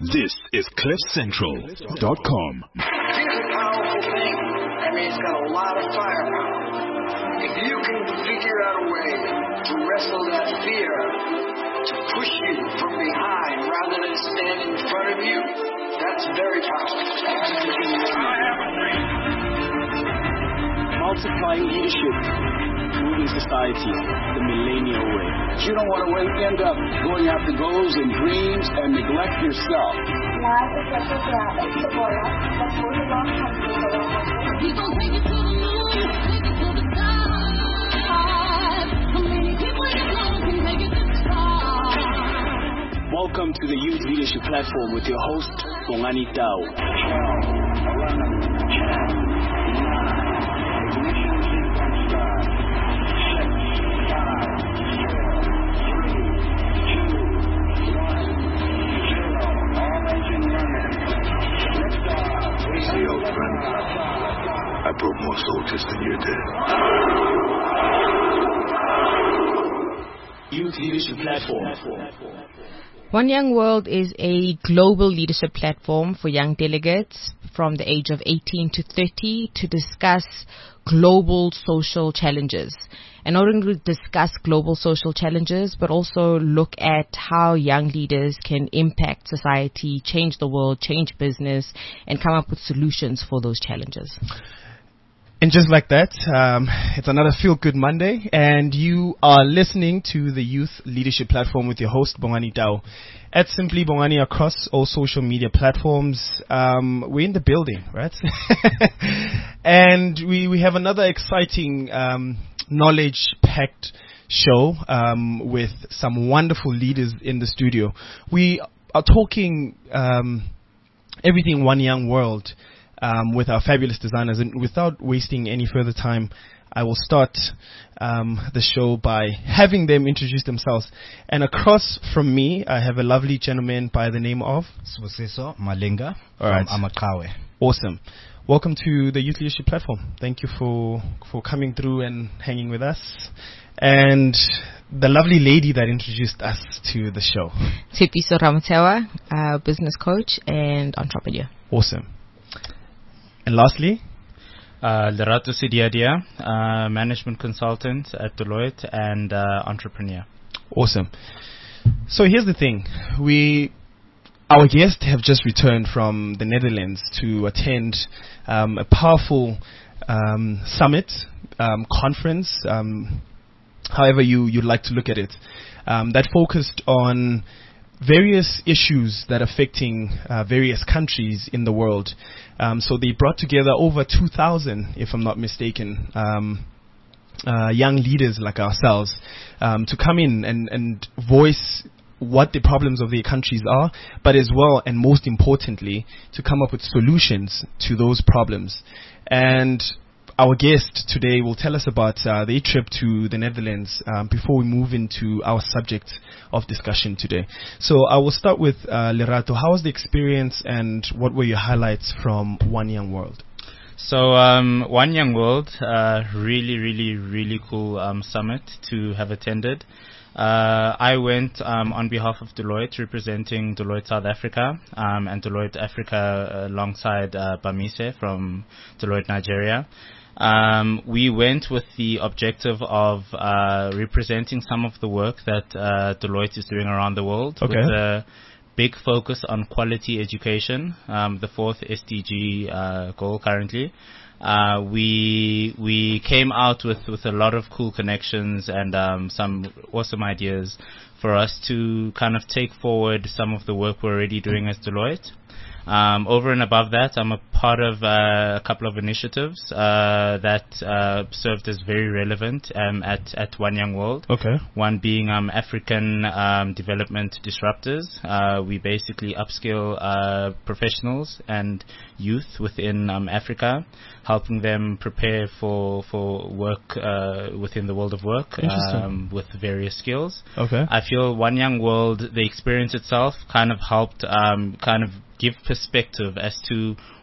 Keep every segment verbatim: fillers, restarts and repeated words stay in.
This is cliff central dot com. Here's a powerful thing. I mean, it's got a lot of firepower. If you can figure out a way to wrestle that fear, to push you from behind rather than stand in front of you, that's very powerful. I have a dream. Multiplying leadership, moving society the millennial way. You don't want to end up going after goals and dreams and neglect yourself. We gon' take it to the moon, take it to the sky. So many people you know can make it this far. Welcome to the Youth Leadership Platform with your host, Bongani Tao. See, old friend, I brought more soldiers than you did. Youth Leadership Platform. One Young World is a global leadership platform for young delegates from the age of eighteen to thirty to discuss global social challenges. And not only discuss global social challenges, but also look at how young leaders can impact society, change the world, change business, and come up with solutions for those challenges. And just like that, um, it's another Feel Good Monday, and you are listening to the Youth Leadership Platform with your host, Bongani Tao. At Simply Bongani across all social media platforms. Um, we're in the building, right? And we, we have another exciting um, knowledge-packed show um, with some wonderful leaders in the studio. We are talking um, everything One Young World um, with our fabulous designers. And without wasting any further time, I will start um, the show by having them introduce themselves. And across from me, I have a lovely gentleman by the name of Sibusiso Malinga All right. from Amakawe. Awesome. Welcome to the Youth Leadership Platform. Thank you for, for coming through and hanging with us. And the lovely lady that introduced us to the show. Tshepiso Ramatewa, uh, business coach and entrepreneur. Awesome. And lastly, Uh, Lerato Sidiadia, uh, management consultant at Deloitte and uh, entrepreneur. Awesome. So here's the thing. We, our guests have just returned from the Netherlands to attend um, a powerful um, summit, um, conference, um, however you, you'd like to look at it, um, that focused on various issues that are affecting uh, various countries in the world. Um, so they brought together over two thousand, if I'm not mistaken, um, uh, young leaders like ourselves um, to come in and, and voice what the problems of their countries are, but as well, and most importantly, to come up with solutions to those problems. And our guest today will tell us about uh, their trip to the Netherlands um, before we move into our subject of discussion today. So I will start with uh, Lerato. How was the experience and what were your highlights from One Young World? So um, One Young World, uh, really, really, really cool um, summit to have attended. Uh, I went um, on behalf of Deloitte, representing Deloitte South Africa um, and Deloitte Africa alongside uh, Bamise from Deloitte Nigeria. Um, we went with the objective of uh, representing some of the work that uh, Deloitte is doing around the world, okay, with a big focus on quality education, um, the fourth S D G uh, goal currently. Uh, we we came out with, with a lot of cool connections and um, some awesome ideas for us to kind of take forward some of the work we're already doing as Deloitte. Um, over and above that, I'm a part of uh, a couple of initiatives uh, that uh, served as very relevant um, at, at One Young World. Okay. One being um, African um, Development Disruptors. Uh, we basically upskill uh, professionals and youth within um, Africa, helping them prepare for for work uh, within the world of work um, with various skills. Okay. I feel One Young World, the experience itself, kind of helped um, kind of give perspective as to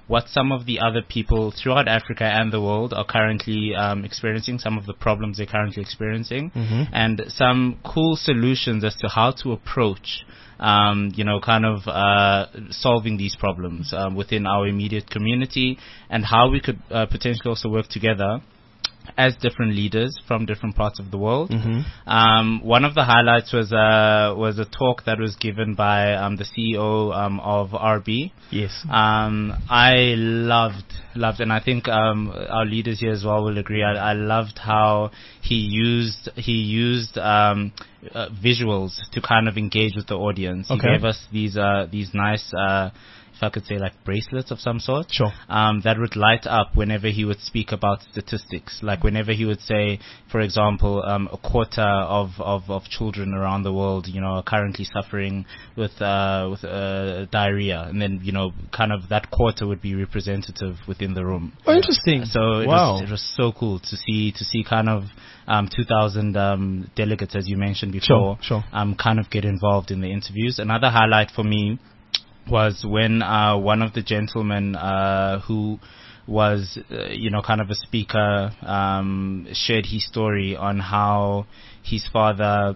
what some of the other people throughout Africa and the world are currently um, experiencing, some of the problems they're currently experiencing, Mhm. and some cool solutions as to how to approach um, you know, kind of uh, solving these problems um, within our immediate community, and how we could uh, potentially also work together as different leaders from different parts of the world. Mhm. Um, one of the highlights was uh, was a talk that was given by um, the C E O um, of R B. Yes. Um, I loved, loved, and I think um, our leaders here as well will agree. I, I loved how he used he used um, uh, visuals to kind of engage with the audience. Okay. He gave us these uh, these nice. Uh, if I could say, like bracelets of some sort. Sure. Um, that would light up whenever he would speak about statistics. Like whenever he would say, for example, um, a quarter of, of, of children around the world, you know, are currently suffering with, uh, with, uh, diarrhea. And then, you know, kind of that quarter would be representative within the room. Oh, interesting. So it Wow. was, it was so cool to see, to see kind of, um, two thousand, um, delegates, as you mentioned before, Sure, sure. um, kind of get involved in the interviews. Another highlight for me was when uh, one of the gentlemen uh, who was, uh, you know, kind of a speaker, um, shared his story on how his father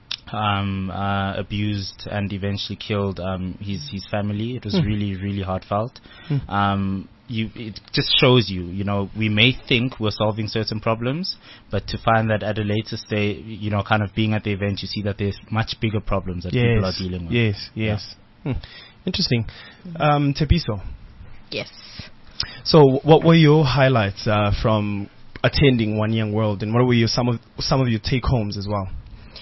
um, uh, abused and eventually killed um, his his family. It was Hmm. really, really heartfelt. Hmm. Um, you, it just shows you, you know, we may think we're solving certain problems, but to find that at a later stage, you know, kind of being at the event, you see that there's much bigger problems that people are Yes. dealing with. Yes. Yes. Hmm. Interesting. Um, Tepiso. Yes. So, what were your highlights uh, from attending One Young World, and what were your some of some of your take homes as well?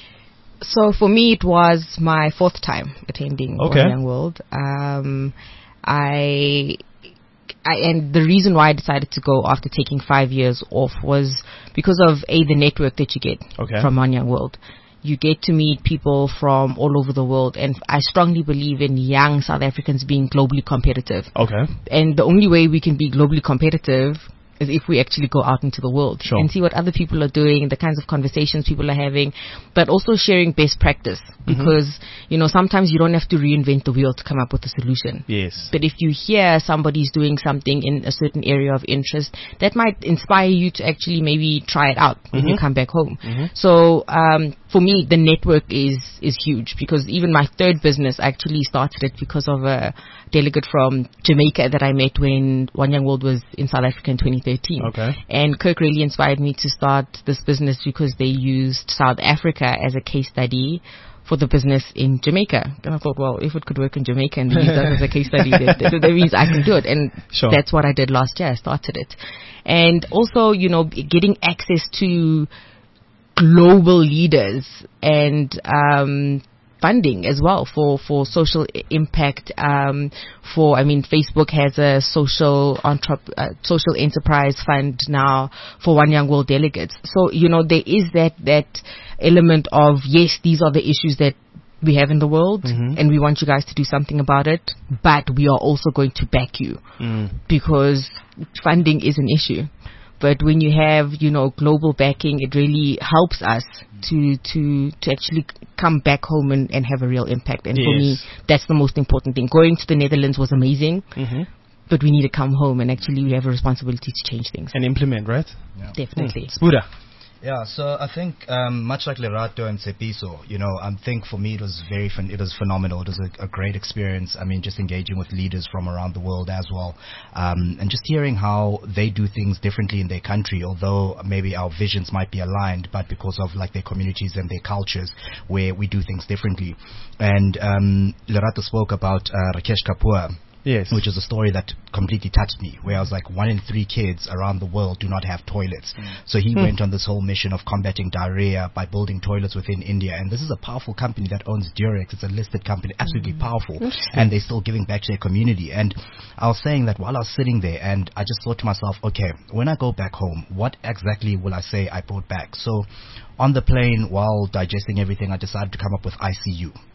So for me, it was my fourth time attending Okay. One Young World. Um, I, I, and the reason why I decided to go after taking five years off was because of a the network that you get Okay. from One Young World. You get to meet people from all over the world, and I strongly believe in young South Africans being globally competitive. Okay. And the only way we can be globally competitive is if we actually go out into the world Sure. and see what other people are doing, the kinds of conversations people are having, but also sharing best practice. Because, you know, sometimes you don't have to reinvent the wheel to come up with a solution. Yes. But if you hear somebody's doing something in a certain area of interest, that might inspire you to actually maybe try it out when you Mhm. come back home. Mhm. So um, for me, the network is is huge, because even my third business, I actually started it because of a delegate from Jamaica that I met when One Young World was in South Africa in twenty thirteen. Okay. And Kirk really inspired me to start this business because they used South Africa as a case study for the business in Jamaica. And I thought, well, if it could work in Jamaica and they use that as a case study, that, that, that means I can do it. And Sure. that's what I did last year. I started it. And also, you know, getting access to global leaders and um, funding as well for, for social i- impact. Um, for I mean, Facebook has a social entrep- uh, social enterprise fund now for One Young World delegates. So you know there is that that element of, yes, these are the issues that we have in the world, Mhm. and we want you guys to do something about it, but we are also going to back you Mm. because funding is an issue. But when you have, you know, global backing, it really helps us to to to actually come back home and, and have a real impact. And for me, Yes. that's the most important thing. Going to the Netherlands was amazing, Mhm. but we need to come home and actually we have a responsibility to change things. And implement, right? Definitely. Mm. Spuda. Yeah, so I think um, much like Lerato and Sepiso, you know, I think for me it was very fun. It was phenomenal. It was a, a great experience. I mean, just engaging with leaders from around the world as well, um, and just hearing how they do things differently in their country. Although maybe our visions might be aligned, but because of like their communities and their cultures, where we do things differently. And um, Lerato spoke about uh, Rakesh Kapoor. Yes. Which is a story that completely touched me, where I was like, one in three kids around the world do not have toilets. So he Hmm. went on this whole mission of combating diarrhea by building toilets within India. And this is a powerful company that owns Durex. It's a listed company, absolutely powerful. And they're still giving back to their community. And I was saying that while I was sitting there, and I just thought to myself, okay, when I go back home, what exactly will I say I brought back? So on the plane, while digesting everything, I decided to come up with I C U.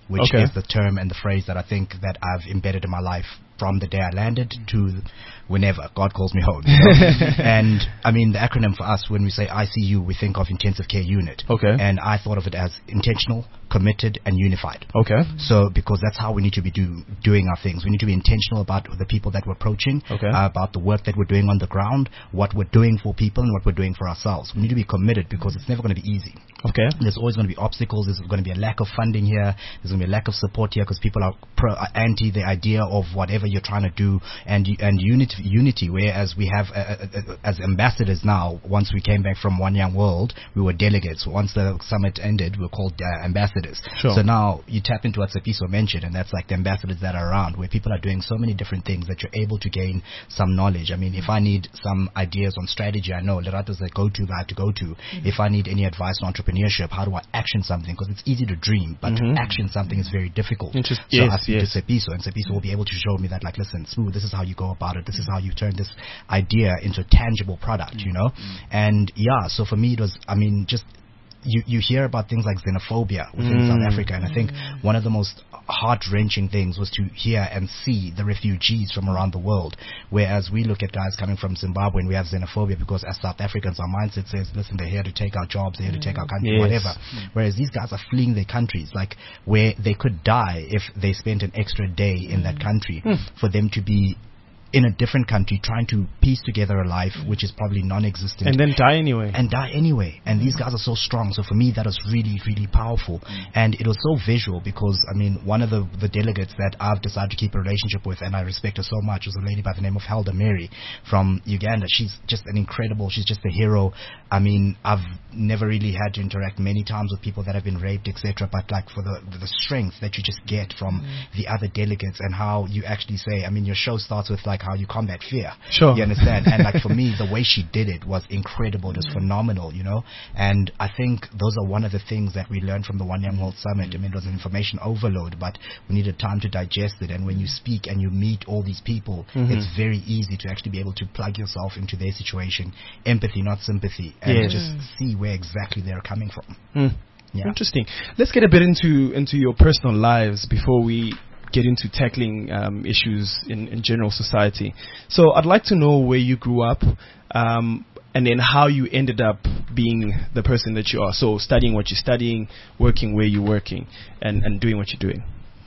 which Okay. is the term and the phrase that I think that I've embedded in my life from the day I landed to whenever God calls me home. You know? And I mean, the acronym for us, when we say I C U, we think of intensive care unit. Okay. And I thought of it as intentional, committed, and unified. Okay. So, because that's how we need to be do, doing our things. We need to be intentional about the people that we're approaching, Okay. uh, about the work that we're doing on the ground, what we're doing for people, and what we're doing for ourselves. We need to be committed because it's never going to be easy. Okay. There's always going to be obstacles. There's going to be a lack of funding here. There's going to be a lack of support here because people are pro, uh, anti the idea of whatever you're trying to do, and and unity. Unity. Whereas we have, uh, uh, uh, as ambassadors now, once we came back from One Young World, we were delegates. Once the summit ended, we were called uh, ambassadors. Sure. So now you tap into what Tsepiso mentioned, and that's like the ambassadors that are around, where people are doing so many different things that you're able to gain some knowledge. I mean, if I need some ideas on strategy, I know Lerato's the go-to guy to go to. Mm-hmm. If I need any advice on entrepreneurship, how do I action something? Because it's easy to dream, but Mm-hmm. to action something is very difficult. Interest- so yes, I speak yes. to Tsepiso, and Tsepiso will be able to show me that, like, listen, Smooth, this is how you go about it. This is how you turn this idea into a tangible product, you know? And yeah, so for me, it was, I mean, just you, you hear about things like xenophobia within Mm. South Africa, and I think one of the most heart-wrenching things was to hear and see the refugees from around the world, whereas we look at guys coming from Zimbabwe and we have xenophobia because as South Africans, our mindset says, listen, they're here to take our jobs, they're here to take our country, Yes. whatever. Whereas these guys are fleeing their countries, like where they could die if they spent an extra day in that country, for them to be in a different country trying to piece together a life which is probably non-existent And then die anyway. and die anyway. And these guys are so strong. So for me, that was really, really powerful. And it was so visual because, I mean, one of the, the delegates that I've decided to keep a relationship with, and I respect her so much, was a lady by the name of Helda Mary from Uganda. She's just an incredible, she's just a hero. I mean, I've never really had to interact many times with people that have been raped, et cetera. But like for the, the strength that you just get from the other delegates and how you actually say, I mean, your show starts with like how you combat fear. Sure. You understand? And like for me, the way she did it was incredible. It was phenomenal, you know? And I think those are one of the things that we learned from the One Young World Summit. I mean, it was an information overload, but we needed time to digest it. And when you speak and you meet all these people, Mhm. it's very easy to actually be able to plug yourself into their situation. Empathy, not sympathy. And Yes. just see where exactly they're coming from. Mm. Yeah. Interesting. Let's get a bit into into your personal lives before we get into tackling um, issues in, in general society. So I'd like to know where you grew up, um, and then how you ended up being the person that you are. So studying what you're studying, working where you're working, and, and doing what you're doing.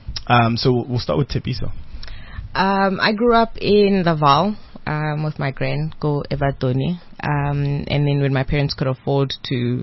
Um, so we'll start with Tsepiso. Um, I grew up in the Vaal um, with my grand, Go Evatoni. Um, and then when my parents could afford to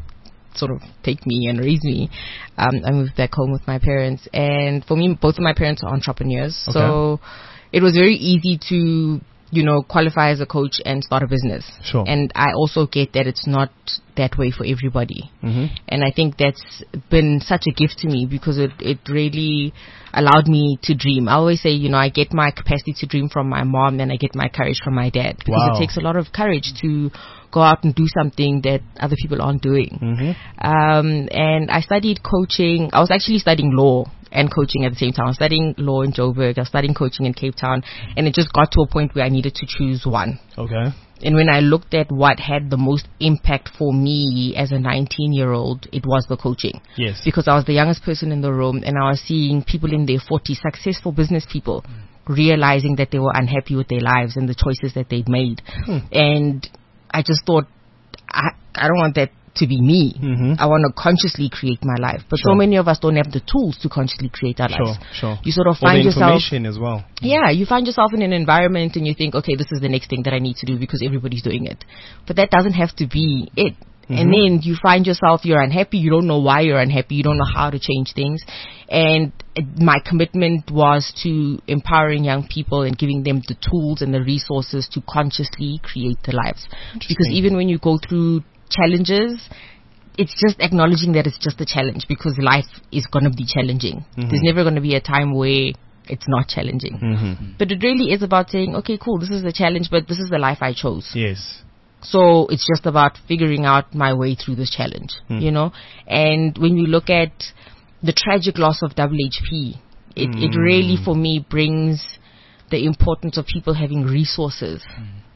sort of take me and raise me, um, I moved back home with my parents. And for me, both of my parents are entrepreneurs. Okay. So it was very easy to, you know, qualify as a coach and start a business. Sure. And I also get that it's not that way for everybody. Mm-hmm. And I think that's been such a gift to me because it, it really allowed me to dream. I always say, you know, I get my capacity to dream from my mom and I get my courage from my dad because Wow. it takes a lot of courage to go out and do something that other people aren't doing. Mm-hmm. Um, and I studied coaching. I was actually studying law and coaching at the same time. I was studying law in Joburg. I was studying coaching in Cape Town. And it just got to a point where I needed to choose one. Okay. And when I looked at what had the most impact for me as a nineteen-year-old, it was the coaching. Yes. Because I was the youngest person in the room and I was seeing people in their forties, successful business people, realizing that they were unhappy with their lives and the choices that they'd made. Hmm. And I just thought, I, I don't want that to be me. Mm-hmm. I want to consciously create my life. But Sure. so many of us don't have the tools to consciously create our Sure, lives. sure. You sort of Or find the yourself... information as well. Yeah, you find yourself in an environment and you think, okay, this is the next thing that I need to do because everybody's doing it. But that doesn't have to be it. Mm-hmm. And then you find yourself, you're unhappy, you don't know why you're unhappy, you don't know how to change things. And uh, my commitment was to empowering young people and giving them the tools and the resources to consciously create their lives. Because even when you go through challenges, it's just acknowledging that it's just a challenge because life is going to be challenging. Mm-hmm. There's never going to be a time where it's not challenging. Mm-hmm. But it really is about saying, okay, cool, this is the challenge, but this is the life I chose. Yes. So it's just about figuring out my way through this challenge, Mm. you know? And when you look at the tragic loss of W H P, it, it really, for me, brings the importance of people having resources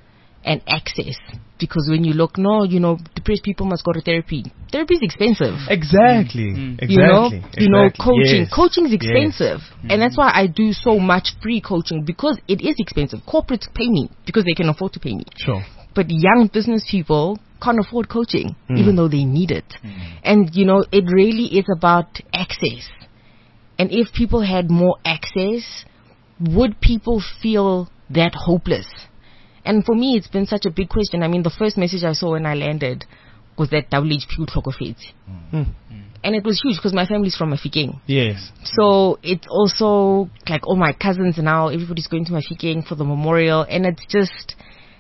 and access. Because when you look, no, you know, depressed people must go to therapy. Therapy is expensive. Exactly. Mm. Exactly. You know, exactly. you know, coaching. Yes. Coaching is expensive. Yes. And that's why I do so much free coaching, because it is expensive. Corporates pay me because they can afford to pay me. Sure. But young business people can't afford coaching, Mm. even though they need it. Mm. And, you know, it really is about access. And if people had more access, would people feel that hopeless? And for me, it's been such a big question. I mean, the first message I saw when I landed was that W H P tlhokofetse. Mm. And it was huge because my family's from Mafikeng. Yes. So it's also like all my cousins now, everybody's going to Mafikeng for the memorial. And it's just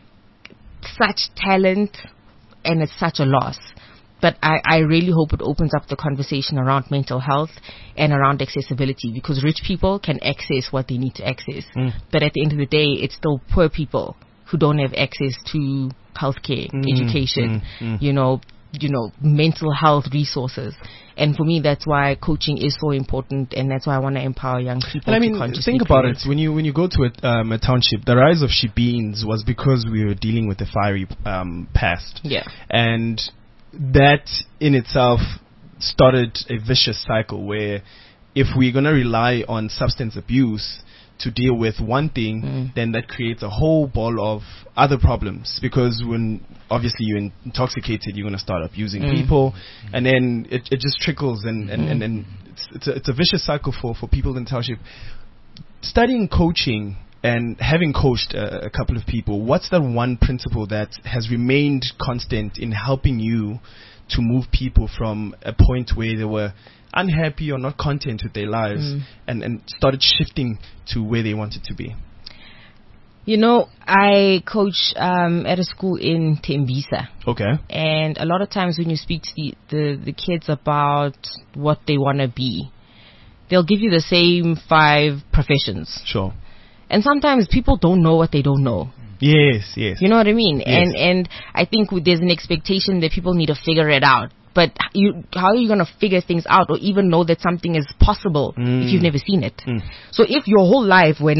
such talent and it's such a loss. But I, I really hope it opens up the conversation around mental health and around accessibility, because rich people can access what they need to access. Mm. But at the end of the day, it's still poor people who don't have access to healthcare, Mm, education, mm, mm. you know, you know, mental health resources. And for me, that's why coaching is so important, and that's why I want to empower young people. And I mean, to consciously think about create. it. When you when you go to a, um, a township, the rise of Shebeens was because we were dealing with a fiery um, past. Yeah. And that in itself started a vicious cycle where if we're going to rely on substance abuse to deal with one thing, Mm. then that creates a whole ball of other problems, because when obviously you're intoxicated, you're going to start abusing Mm. people, and then it, it just trickles, and, and, Mm. and, and it's, it's, a, it's a vicious cycle for, for people in township. Studying coaching and having coached a, a couple of people, what's that one principle that has remained constant in helping you to move people from a point where they were unhappy or not content with their lives Mm. and, and started shifting to where they wanted to be? You know, I coach um, at a school in Tembisa. Okay. And a lot of times when you speak to the, the, the kids about what they want to be, they'll give you the same five professions. Sure. And sometimes people don't know what they don't know. Yes, yes. You know what I mean? Yes. And and I think w- there's an expectation that people need to figure it out. But you, how are you going to figure things out or even know that something is possible Mm. if you've never seen it? Mm. So if your whole life, when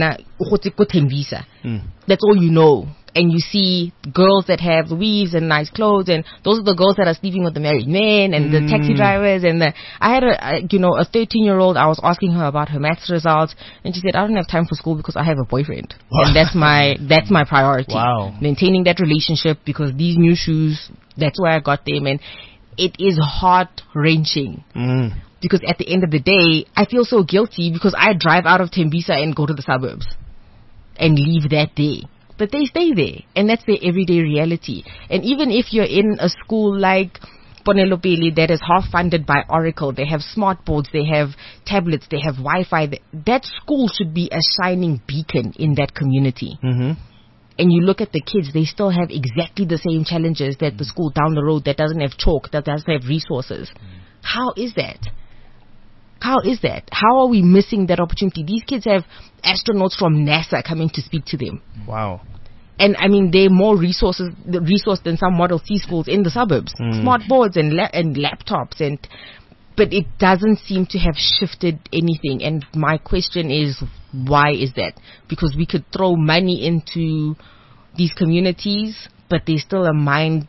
Mm. that's all you know, and you see girls that have weaves and nice clothes, and those are the girls that are sleeping with the married men and the taxi Mm. drivers, and the, I had a, a you know a thirteen year old. I was asking her about her maths results, and she said, "I don't have time for school because I have a boyfriend, Wow. and that's my that's my priority. Wow. Maintaining that relationship, because these new shoes, that's where I got them." And it is heart wrenching. Mm. Because at the end of the day, I feel so guilty because I drive out of Tembisa and go to the suburbs and leave that day. But they stay there, and that's their everyday reality. And even if you're in a school like Ponelopele that is half funded by Oracle, they have smart boards, they have tablets, they have Wi-Fi, th- that school should be a shining beacon in that community. Mm-hmm. And you look at the kids, they still have exactly the same challenges that the school down the road that doesn't have chalk, that doesn't have resources. How is that? How is that? How are we missing that opportunity? These kids have astronauts from NASA coming to speak to them. Wow. And I mean, they're more resources, the resource than some Model C schools in the suburbs. Mm. Smart boards and la- and laptops, and but it doesn't seem to have shifted anything. And my question is, why is that? Because we could throw money into these communities, but there's still a mindset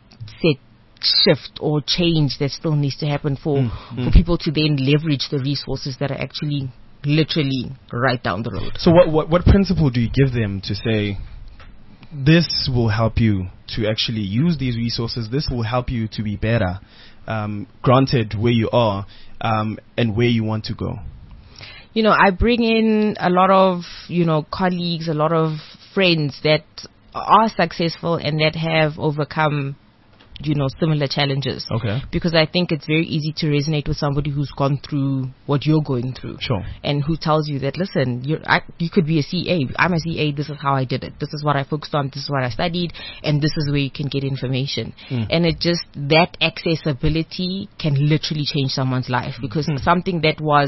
shift or change that still needs to happen for, Mm, for mm. people to then leverage the resources that are actually literally right down the road. So what, what, what principle do you give them to say, this will help you to actually use these resources, this will help you to be better, um, granted where you are um, and where you want to go? You know, I bring in a lot of, you know, colleagues, a lot of friends that are successful and that have overcome, you know, similar challenges. Okay. Because I think it's very easy to resonate with somebody who's gone through what you're going through. Sure. And who tells you that, listen, you're, I, you could be a C A. I'm a C A. This is how I did it. This is what I focused on. This is what I studied. And this is where you can get information. Mm. And it just, that accessibility can literally change someone's life. Because Mm. something that was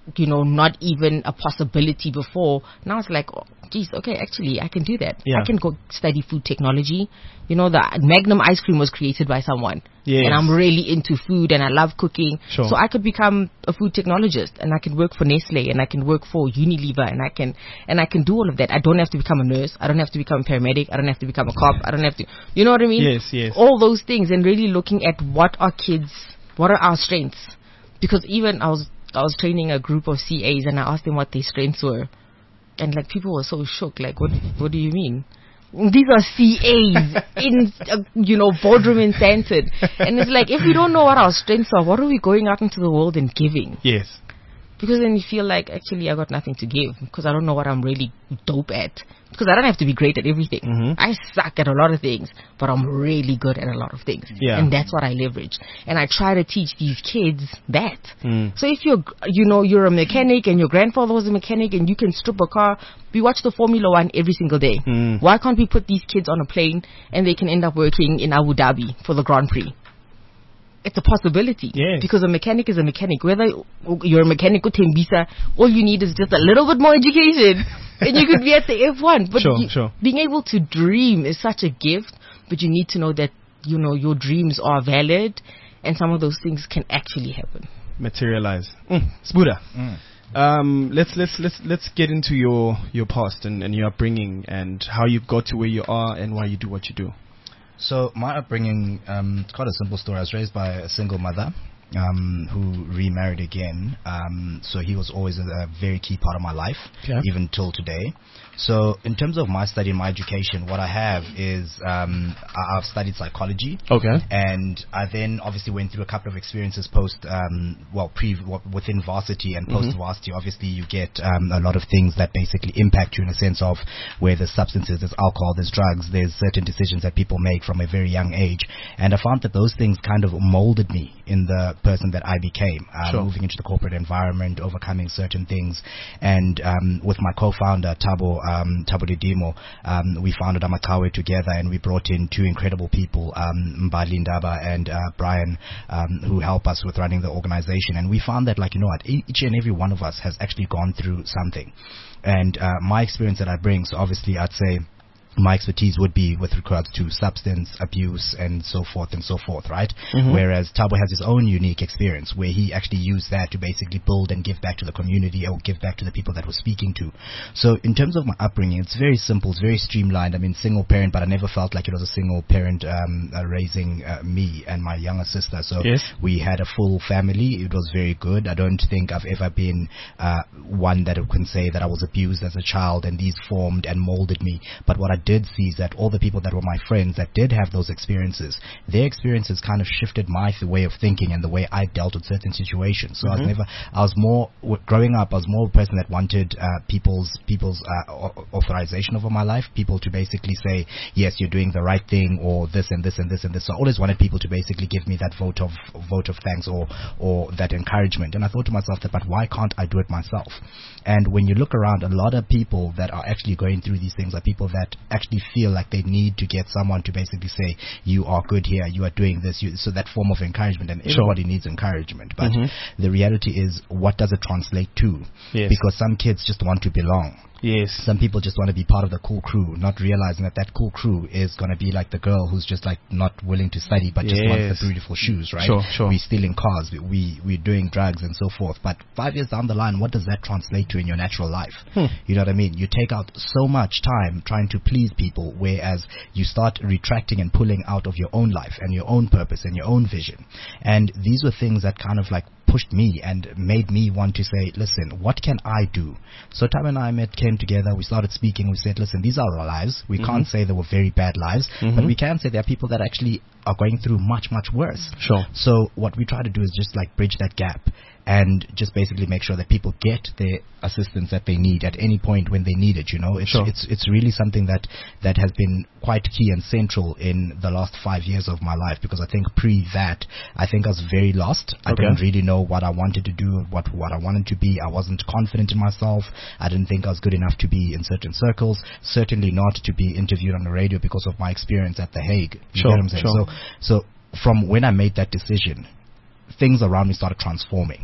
you know, not even a possibility before. Now it's like, oh, geez, okay, actually, I can do that. Yeah. I can go study food technology. You know, the Magnum ice cream was created by someone. Yes. And I'm really into food and I love cooking. Sure. So I could become a food technologist and I can work for Nestle and I can work for Unilever and I can, and I can do all of that. I don't have to become a nurse. I don't have to become a paramedic. I don't have to become a cop. I don't have to, you know what I mean? Yes, yes. All those things, and really looking at what are kids, what are our strengths. Because even I was, I was training a group of C As and I asked them what their strengths were. And like people were so shook. Like, what, what do you mean? These are C As in, uh, you know, boardroom in Sanford. And it's like, if we don't know what our strengths are, what are we going out into the world and giving? Yes. Because then you feel like, actually, I got nothing to give because I don't know what I'm really dope at. Because I don't have to be great at everything. Mm-hmm. I suck at a lot of things, but I'm really good at a lot of things. Yeah. And that's what I leverage. And I try to teach these kids that. Mm. So if you're, you know, you're a mechanic and your grandfather was a mechanic and you can strip a car, we watch the Formula One every single day. Mm. Why can't we put these kids on a plane and they can end up working in Abu Dhabi for the Grand Prix? It's a possibility. Yes. Because a mechanic is a mechanic. Whether you're a mechanic or Tembisa, all you need is just a little bit more education and you could be at the F one. But Sure, you, sure. being able to dream is such a gift, but you need to know that, you know, your dreams are valid and some of those things can actually happen. Materialize. Mm. Spuda. Mm. Um, let's let's let's let's get into your your past and, and your upbringing and how you got to where you are and why you do what you do. So my upbringing, um, it's quite a simple story. I was raised by a single mother um, who remarried again. Um, so he was always a, a very key part of my life, Okay. even till today. So in terms of my study and my education, what I have is um, I- I've studied psychology. Okay. And I then obviously went through a couple of experiences post, um, well, pre w- within varsity and post varsity. Obviously, you get um, a lot of things that basically impact you in a sense of where there's substances, there's alcohol, there's drugs, there's certain decisions that people make from a very young age. And I found that those things kind of molded me in the person that I became, um, Sure. moving into the corporate environment, overcoming certain things. And um, with my co-founder, Tabo, um, Tabo Didimo, um, we founded Amakawe together and we brought in two incredible people, um, Mbali Ndaba and uh, Brian, um, who help us with running the organization. And we found that, like, you know what, e- each and every one of us has actually gone through something. And uh, my experience that I bring, so obviously I'd say my expertise would be with regards to substance abuse and so forth and so forth, right? Mhm. Whereas Tabo has his own unique experience where he actually used that to basically build and give back to the community or give back to the people that we're speaking to. So in terms of my upbringing, it's very simple, it's very streamlined. I mean, single parent, but I never felt like it was a single parent um, uh, raising uh, me and my younger sister. So Yes. we had a full family. It was very good. I don't think I've ever been uh, one that can say that I was abused as a child and these formed and molded me. But what I did see is that all the people that were my friends that did have those experiences, their experiences kind of shifted my th- way of thinking and the way I dealt with certain situations. So I was never, I was more, w- growing up, I was more a person that wanted uh, people's people's uh, au- authorization over my life, people to basically say, yes, you're doing the right thing, or this and this and this and this. So I always wanted people to basically give me that vote of vote of thanks or or that encouragement. And I thought to myself that, but why can't I do it myself? And when you look around, a lot of people that are actually going through these things are people that actually feel like they need to get someone to basically say, you are good here, you are doing this, you, so that form of encouragement. And Sure. everybody needs encouragement. But Mhm. the reality is, what does it translate to? Yes. Because some kids just want to belong. Yes. Some people just want to be part of the cool crew, not realizing that that cool crew is going to be like the girl who's just like not willing to study, but just wants Yes. the beautiful shoes, right? Sure, sure. We're stealing cars, we, we, we're doing drugs and so forth. But five years down the line, what does that translate to in your natural life? Hmm. You know what I mean? You take out so much time trying to please people, whereas you start retracting and pulling out of your own life and your own purpose and your own vision. And these were things that kind of like pushed me and made me want to say, listen, what can I do? So Tam and I met, came together, we started speaking, we said, listen, these are our lives. We Mhm. can't say they were very bad lives, Mhm. but we can say there are people that actually are going through much, much worse. Sure. So what we try to do is just like bridge that gap and just basically make sure that people get the assistance that they need at any point when they need it. You know, it's Sure. it's it's really something that that has been quite key and central in the last five years of my life, because I think pre that I think I was very lost. I Okay. didn't really know what I wanted to do, what what I wanted to be. I wasn't confident in myself. I didn't think I was good enough to be in certain circles. Certainly not to be interviewed on the radio because of my experience at The Hague. You Sure, get what I'm saying? sure. So so from when I made that decision, things around me started transforming.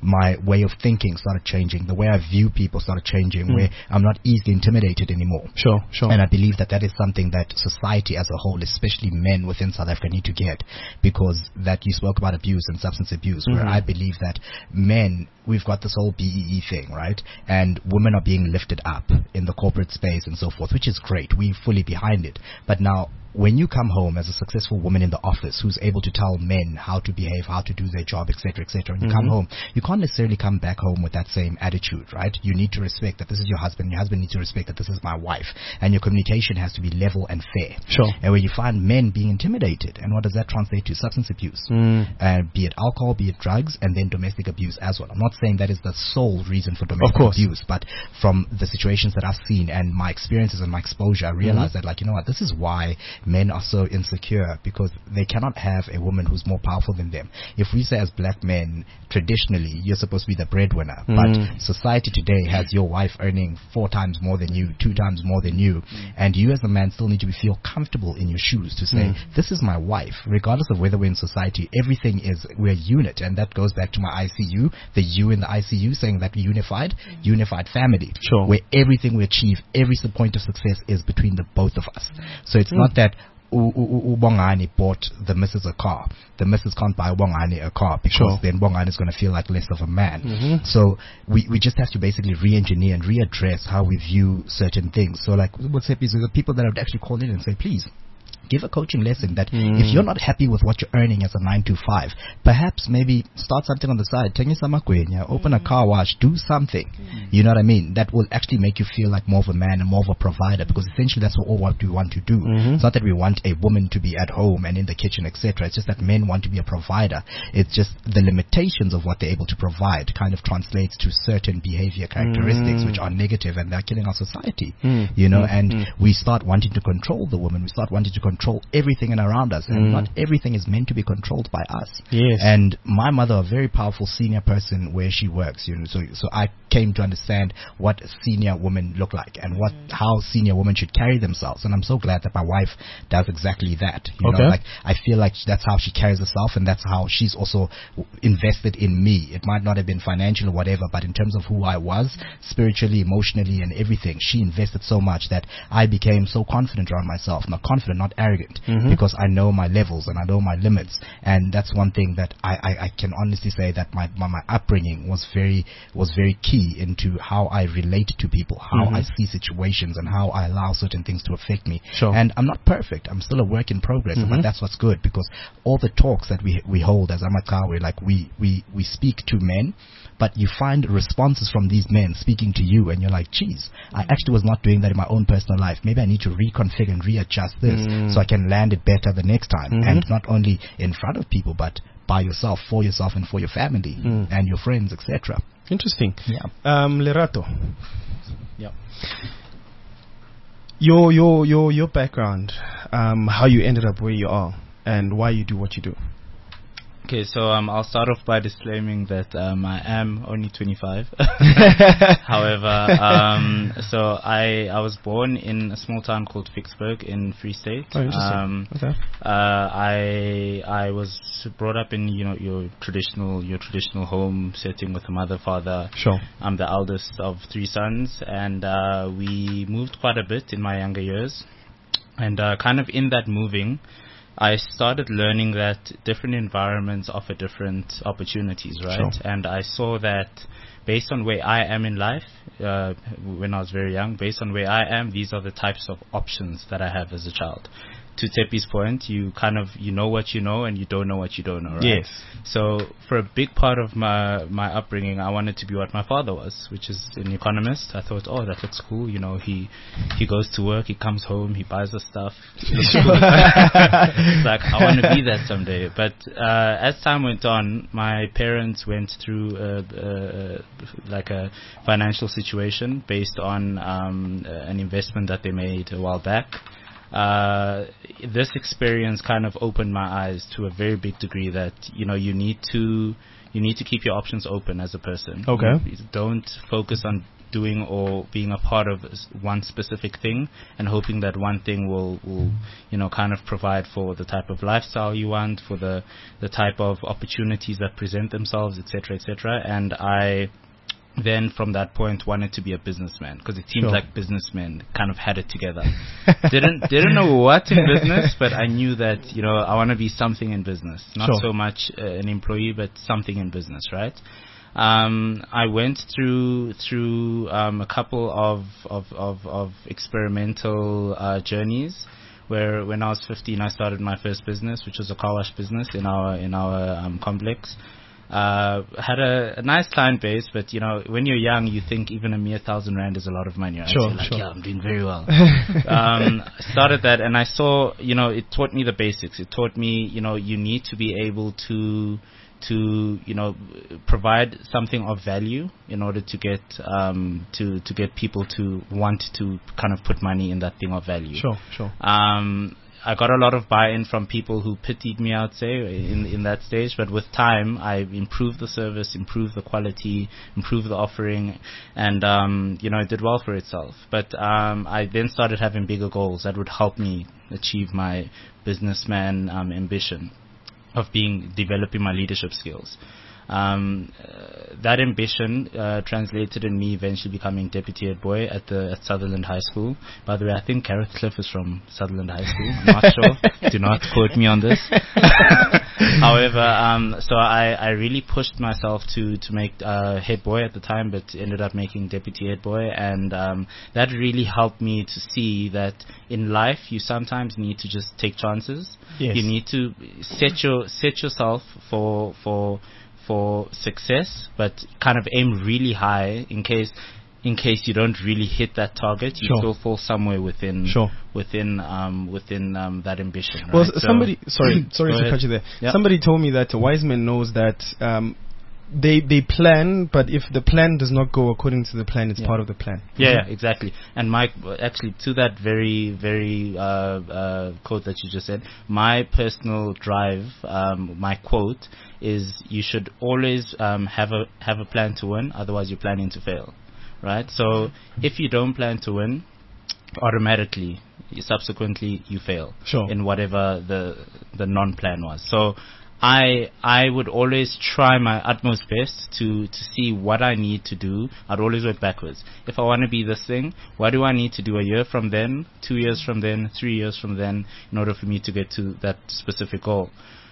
my way of thinking started changing. The way I view people started changing, Mm. where I'm not easily intimidated anymore. Sure, sure. And I believe that that is something that society as a whole, especially men within South Africa, need to get, because that you spoke about abuse and substance abuse, where Mhm. I believe that men, we've got this whole B E E thing, right? And women are being lifted up in the corporate space and so forth, which is great. We're fully behind it. But now, when you come home as a successful woman in the office who's able to tell men how to behave, how to do their job, et cetera, et cetera, and you come Mhm. home, you can't necessarily come back home with that same attitude, right? You need to respect that this is your husband. Your husband needs to respect that this is my wife. And your communication has to be level and fair. Sure. And where you find men being intimidated, and what does that translate to? Substance abuse. Mm. Uh, be it alcohol, be it drugs, and then domestic abuse as well. I'm not saying that is the sole reason for domestic course. abuse, but from the situations that I've seen and my experiences and my exposure, I realize Mhm. that, like, you know what, this is why men are so insecure, because they cannot have a woman who's more powerful than them. If we say as black men, traditionally, you're supposed to be the breadwinner, Mm. but society today has your wife earning four times more than you, two times more than you, and you as a man still need to be, feel comfortable in your shoes to say, Mm. this is my wife, regardless of whether we're in society. Everything is, we're a unit, and that goes back to my I C U, the U in the I C U, saying that we're unified, unified family, Sure. where everything we achieve, every s- point of success is between the both of us. So it's Mm. not that U- U- U- Ubongani bought the missus a car. The missus can't buy Ubongani a car, because Sure. then Ubongani is going to feel like less of a man. Mhm. So we, we just have to basically re-engineer and readdress how we view certain things. So like what's happening is the people that would actually call in and say, please, give a coaching lesson that Mm. if you're not happy with what you're earning as a nine to five, perhaps maybe start something on the side. Tengisa makwenya, open a car wash, do something. You know what I mean? That will actually make you feel like more of a man and more of a provider, because essentially that's all what we want to do. Mhm. It's not that we want a woman to be at home and in the kitchen, et cetera. It's just that men want to be a provider. It's just the limitations of what they're able to provide kind of translates to certain behavior characteristics Mm. which are negative, and they're killing our society. Mm. You know, Mm. and Mm. we start wanting to control the woman. We start wanting to control everything in around us, and Mm. not everything is meant to be controlled by us. Yes. And my mother, a very powerful senior person where she works, you know, so so I came to understand what senior women look like and what how senior women should carry themselves. And I'm so glad that my wife does exactly that. You Okay. know, like I feel like that's how she carries herself, and that's how she's also invested in me. It might not have been financial or whatever, but in terms of who I was, spiritually, emotionally, and everything, she invested so much that I became so confident around myself. Not confident, not arrogant, Mhm. because I know my levels and I know my limits. And that's one thing that I, I, I can honestly say that my, my, my upbringing was very was very key into how I relate to people, how Mhm. I see situations, and how I allow certain things to affect me. Sure. And I'm not perfect. I'm still a work in progress, Mhm. but that's what's good, because all the talks that we we hold as Amakawe, like we, we, we speak to men, but you find responses from these men speaking to you, and you're like, geez, I actually was not doing that in my own personal life. Maybe I need to reconfigure and readjust this Mm. so I can land it better the next time. Mhm. And not only in front of people, but by yourself, for yourself, and for your family Mm. and your friends, et cetera. Interesting. Yeah. Um, Lerato, Yeah. your your your your background, um, how you ended up where you are, and why you do what you do. Okay, so um, I'll start off by disclaiming that um, I am only twenty-five. However, um, so I I was born in a small town called Vicksburg in Free State. Oh, interesting. Um, Okay. uh, I I was brought up in you know your traditional your traditional home setting with a mother, father. Sure. I'm the eldest of three sons, and uh, we moved quite a bit in my younger years, and uh, kind of in that moving, I started learning that different environments offer different opportunities, right? Sure. And I saw that based on where I am in life, uh, when I was very young, based on where I am, these are the types of options that I have as a child. To Tepi's point, you kind of, you know what you know and you don't know what you don't know, right? Yes. So for a big part of my, my upbringing, I wanted to be what my father was, which is an economist. I thought, oh, that looks cool. You know, he, he goes to work, he comes home, he buys us stuff. It looks cool. It's like, I want to be that someday. But uh, as time went on, my parents went through uh, uh, like a financial situation based on um, uh, an investment that they made a while back. Uh, this experience kind of opened my eyes to a very big degree that, you know, you need to, you need to keep your options open as a person. Okay. You don't focus on doing or being a part of s- one specific thing and hoping that one thing will, will, you know, kind of provide for the type of lifestyle you want, for the, the type of opportunities that present themselves, et cetera, et cetera. And I then from that point wanted to be a businessman because it seemed Sure. like businessmen kind of had it together. didn't didn't know what in business, but I knew that, you know, I want to be something in business, not Sure. so much uh, an employee, but something in business, right? Um, I went through through um, a couple of of of, of experimental uh, journeys. Where when I was fifteen, I started my first business, which was a car wash business in our in our um, complex. Uh, had a, a nice client base, but you know, when you're young, you think even a mere thousand rand is a lot of money, right? Sure, So you're like, sure. yeah, I'm doing very well. um, started that, and I saw, you know, it taught me the basics. It taught me, you know, you need to be able to, to, you know, provide something of value in order to get, um, to to get people to want to kind of put money in that thing of value. Sure, sure. Um, I got a lot of buy-in from people who pitied me, I'd say, in in that stage. But with time, I improved the service, improved the quality, improved the offering, and um, you know, it did well for itself. But um, I then started having bigger goals that would help me achieve my businessman um, ambition of being developing my leadership skills. Um, uh, that ambition uh, translated in me eventually becoming deputy head boy at the at Sutherland High School. By the way, I think Gareth Cliff is from Sutherland High School. I'm not sure. Do not quote me on this. However, um, so I, I really pushed myself to to make uh, head boy at the time, but ended up making deputy head boy, and um, that really helped me to see that in life you sometimes need to just take chances. Yes. You need to set your set yourself for for for success, but kind of aim really high in case in case you don't really hit that target, you Sure. still fall somewhere within Sure. within um within um that ambition. Well, right? s- So- somebody, sorry, sorry Go to ahead. cut you there. Yeah. Somebody told me that a wise man knows that um, they they plan, but if the plan does not go according to the plan, it's Yeah. part of the plan. Yeah, yeah, exactly. And Mike, actually, to that very, very uh, uh, quote that you just said, my personal drive, um, my quote is: you should always um, have a have a plan to win. Otherwise, you're planning to fail, right? So, if you don't plan to win, automatically, you- subsequently, you fail Sure. in whatever the the non-plan was. So. I I would always try my utmost best to, to see what I need to do. I'd always work backwards. If I want to be this thing, what do I need to do a year from then, two years from then, three years from then, in order for me to get to that specific goal?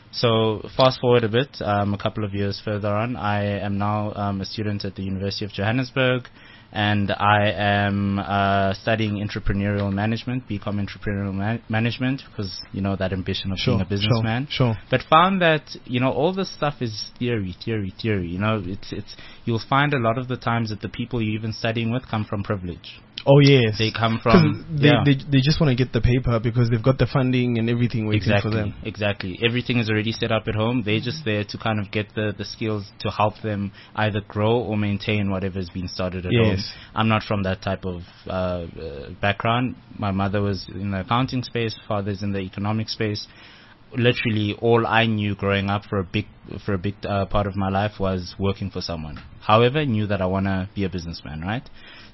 So fast forward a bit, um, a couple of years further on, I am now um, a student at the University of Johannesburg, and I am uh, studying entrepreneurial management, B Com entrepreneurial ma- management, because, you know, that ambition of Sure, being a businessman. Sure, sure. But found that, you know, all this stuff is theory, theory, theory. You know, it's it's you'll find a lot of the times that the people you're even studying with come from privilege. Oh yes, They come 'Cause from they, yeah. they they just want to get the paper because they've got the funding and everything waiting Exactly, for them. exactly. Everything is already set up at home. They're just there to kind of get the, the skills to help them either grow or maintain whatever's been started at Yes. home. I'm not from that type of uh, uh, background. My mother was in the accounting space, father's in the economic space. Literally, all I knew growing up for a big for a big uh, part of my life was working for someone. However, I knew that I want to be a businessman, right?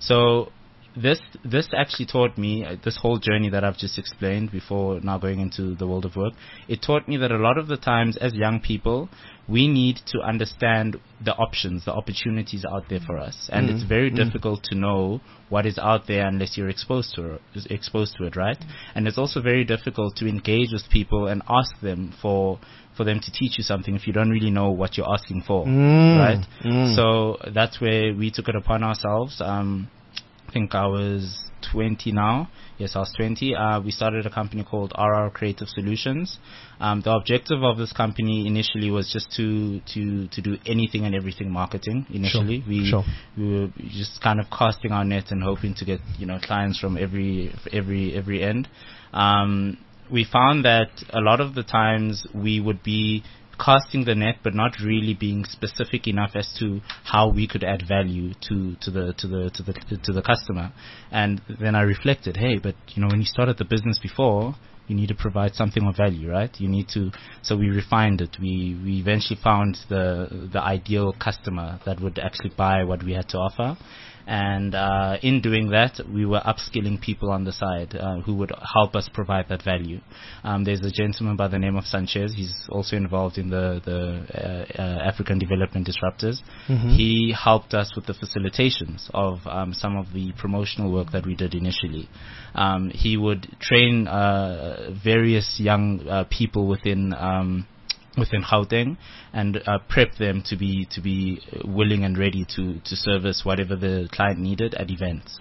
So this this actually taught me uh, this whole journey that I've just explained before now going into the world of work. It taught me that a lot of the times as young people, we need to understand the options, the opportunities out there for us, and Mm. it's very Mm. difficult to know what is out there unless you're exposed to it, is exposed to it, right? And it's also very difficult to engage with people and ask them for for them to teach you something if you don't really know what you're asking for, Mm. right? Mm. So that's where we took it upon ourselves. Um, I think I was twenty now. Yes, I was twenty. Uh, we started a company called R R Creative Solutions. Um, the objective of this company initially was just to, to, to do anything and everything marketing initially. Sure, We, sure. we were just kind of casting our net and hoping to get, you know, clients from every, every, every end. Um, we found that a lot of the times we would be casting the net but not really being specific enough as to how we could add value to, to the to the to the to the customer. And then I reflected, hey, but you know, when you started the business before, you need to provide something of value, right? You need to. So we refined it. We we eventually found the the ideal customer that would actually buy what we had to offer. And uh, in doing that, we were upskilling people on the side uh, who would help us provide that value. Um, there's a gentleman by the name of Sanchez. He's also involved in the, the uh, uh, African Development Disruptors. Mhm. He helped us with the facilitations of um, some of the promotional work that we did initially. Um, he would train uh, various young uh, people within um, within Gauteng and uh, prep them to be to be willing and ready to, to service whatever the client needed at events.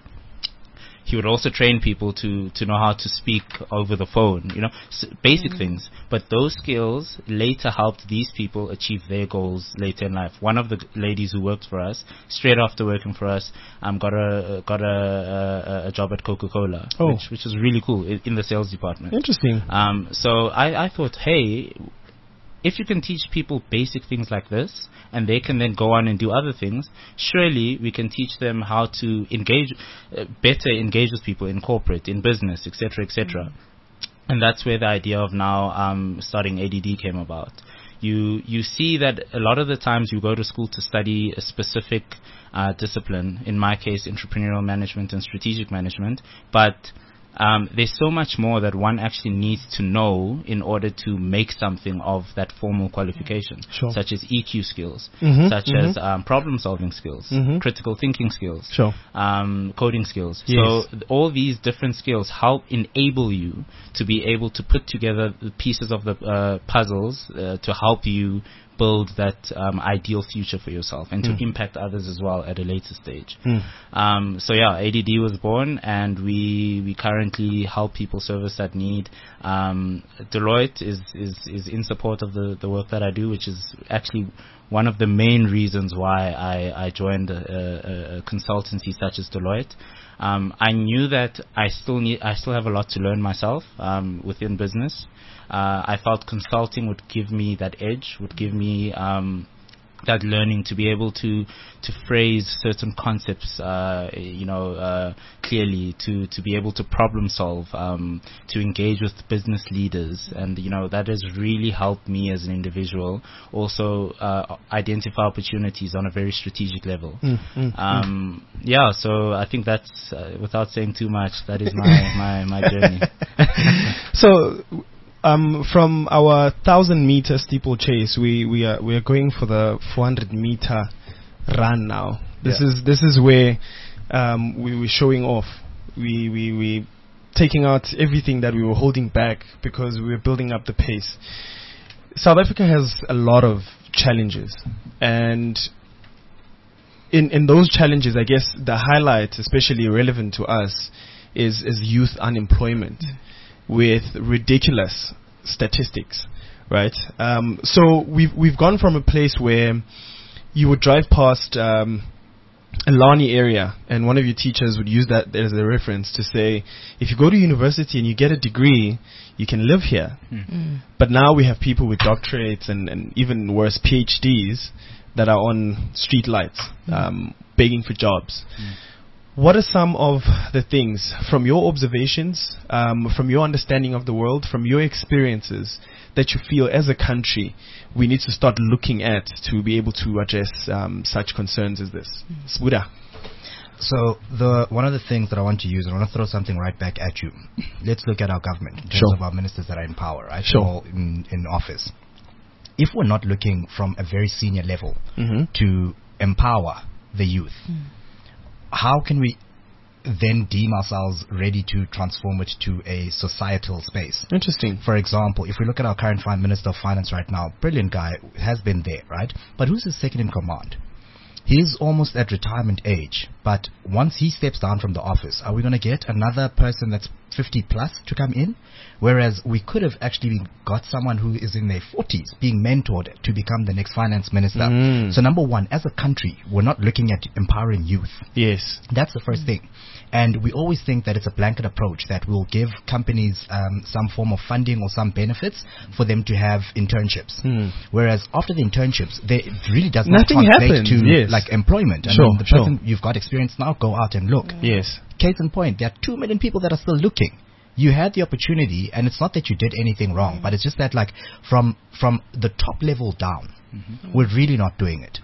He would also train people to, to know how to speak over the phone, you know, s- basic Mm-hmm. things. But those skills later helped these people achieve their goals later in life. One of the g- ladies who worked for us, straight after working for us, um, got a got a, a, a job at Coca-Cola, Oh. which, which was really cool i- in the sales department. Interesting. Um, so I, I thought, hey, if you can teach people basic things like this, and they can then go on and do other things, surely we can teach them how to engage, uh, better engage with people in corporate, in business, et cetera, et cetera. And that's where the idea of now um, starting A D D came about. You you see that a lot of the times you go to school to study a specific uh, discipline. In my case, entrepreneurial management and strategic management, but Um, there's so much more that one actually needs to know in order to make something of that formal qualification, Sure. such as E Q skills, Mhm, such mhm. as um, problem-solving skills, Mhm. critical thinking skills, Sure. um, coding skills. Yes. So th- all these different skills help enable you to be able to put together the pieces of the uh, puzzles uh, to help you build that um, ideal future for yourself and to Mm. impact others as well at a later stage. Mm. Um, so yeah, A D D was born, and we we currently help people service that need. Um, Deloitte is, is is in support of the the work that I do, which is actually one of the main reasons why I I joined a, a, a consultancy such as Deloitte. Um, I knew that I still need I still have a lot to learn myself um, within business. Uh, I felt consulting would give me that edge, would give me um, that learning to be able to to phrase certain concepts, uh, you know, uh, clearly, to to be able to problem solve, um, to engage with business leaders, and you know that has really helped me as an individual. Also, uh, identify opportunities on a very strategic level. Mm, mm, um, yeah, so I think that's uh, without saying too much. That is my my my journey. So, um, from our thousand meter steeplechase, we we are we are going for the four hundred meter run now. This Yeah. is this is where um, we were showing off. We we we taking out everything that we were holding back because we were building up the pace. South Africa has a lot of challenges, and in in those challenges, I guess the highlight, especially relevant to us, is is youth unemployment, with ridiculous statistics, right? Um, so we've we've gone from a place where you would drive past um, a Lani area, and one of your teachers would use that as a reference to say, if you go to university and you get a degree, you can live here. Mm. But now we have people with doctorates and, and even worse PhDs that are on street lights, um, begging for jobs. What are some of the things from your observations, um, from your understanding of the world, from your experiences that you feel as a country we need to start looking at to be able to address um, such concerns as this? Sbuda. So the one of the things that I want to use, and I want to throw something right back at you. Let's look at our government in terms Sure. of our ministers that are in power, right? Sure. Or in, in office. If we're not looking from a very senior level Mm-hmm. to empower the youth, how can we then deem ourselves ready to transform it to a societal space? Interesting. For example, if we look at our current Prime Minister of Finance right now, brilliant guy, has been there, right? But who's his second in command? He's almost at retirement age, but once he steps down from the office, are we going to get another person that's fifty plus to come in? Whereas we could have actually got someone who is in their forties being mentored to become the next finance minister. Mm. So number one, as a country, we're not looking at empowering youth. Yes. That's the first thing. And we always think that it's a blanket approach, that we'll give companies um, some form of funding or some benefits for them to have internships. Hmm. Whereas after the internships, they, it really does not Nothing translate happens, to yes. like employment. I Sure, mean, the sure. person, you've got experience now, go out and look. Yes. Case in point, there are two million people that are still looking. You had the opportunity, and it's not that you did anything wrong, but it's just that like from from the top level down, we're really not doing it.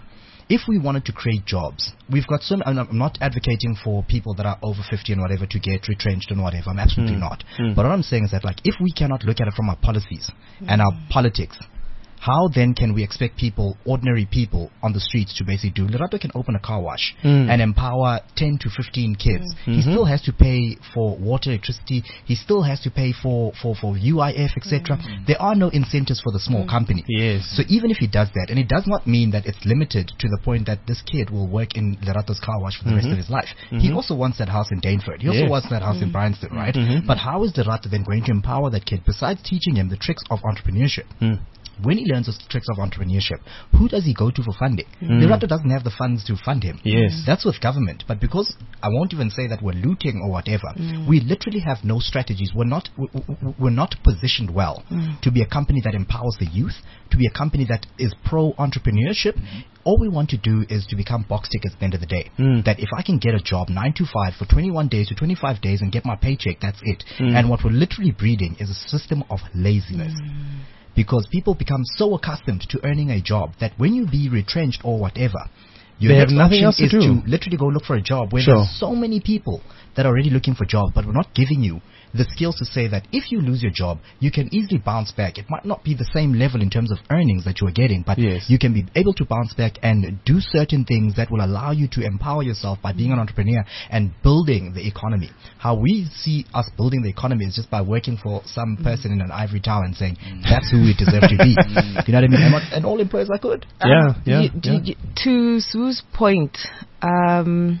if we wanted to create jobs, we've got so. I'm I'm not advocating for people that are over fifty and whatever to get retrenched and whatever. I'm absolutely Mm. not. Mm. But what I'm saying is that, like, if we cannot look at it from our policies and our politics, how then can we expect people, ordinary people on the streets, to basically do? Lerato can open a car wash Mm. and empower ten to fifteen kids. He Mhm. still has to pay for water, electricity. He still has to pay for, for, for U I F, et cetera. There are no incentives for the small company. Yes. So even if he does that, and it does not mean that it's limited to the point that this kid will work in Lerato's car wash for the rest Mhm. of his life. He Mhm. also wants that house in Dainford. He also Yes. wants that house in Bryanston, right? Mhm. But how is Lerato then going to empower that kid besides teaching him the tricks of entrepreneurship? Mm. When he learns the tricks of entrepreneurship, who does he go to for funding? Mm. Lerato doesn't have the funds to fund him. Yes. That's with government. But because I won't even say that we're looting or whatever, we literally have no strategies. We're not we- we- we're not positioned well to be a company that empowers the youth, to be a company that is pro entrepreneurship. All we want to do is to become box tickets at the end of the day. Mm. That if I can get a job nine to five for twenty-one days to twenty-five days and get my paycheck, that's it. Mm. And what we're literally breeding is a system of laziness. Because people become so accustomed to earning a job that when you be retrenched or whatever, your They have next nothing option else to is do. to literally go look for a job where Sure. there's so many people that are already looking for jobs, but we're not giving you the skills to say that if you lose your job, you can easily bounce back. It might not be the same level in terms of earnings that you are getting, but Yes. you can be able to bounce back and do certain things that will allow you to empower yourself by being an entrepreneur and building the economy. How we see us building the economy is just by working for some person in an ivory tower and saying, that's who we deserve to be. You know what I mean? And, what, and all employers are good. Yeah, yeah, You- yeah. you- to Sue's point, um,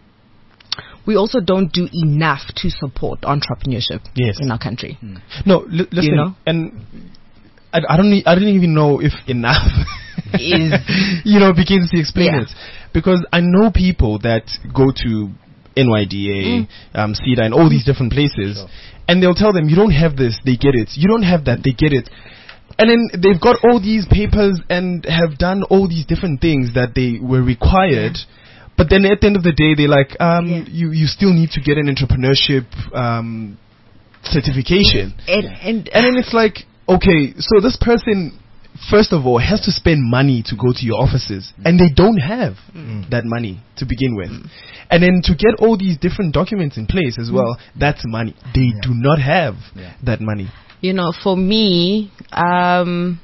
we also don't do enough to support entrepreneurship Yes. in our country. No, li- listen, You know? and I, I don't. e- I don't even know if enough Is- you know begins to explain Yeah. it, because I know people that go to N Y D A, um, C E D A, and all these different places, and they'll tell them, "You don't have this, they get it. You don't have that, they get it." And then they've got all these papers and have done all these different things that they were required. But then at the end of the day, they're like, um, Yeah. you, you still need to get an entrepreneurship um, certification. And, and, And then it's like, okay, so this person, first of all, has to spend money to go to your offices, and they don't have that money to begin with. And then to get all these different documents in place as well, that's money. They do not have that money. you know, for me, um,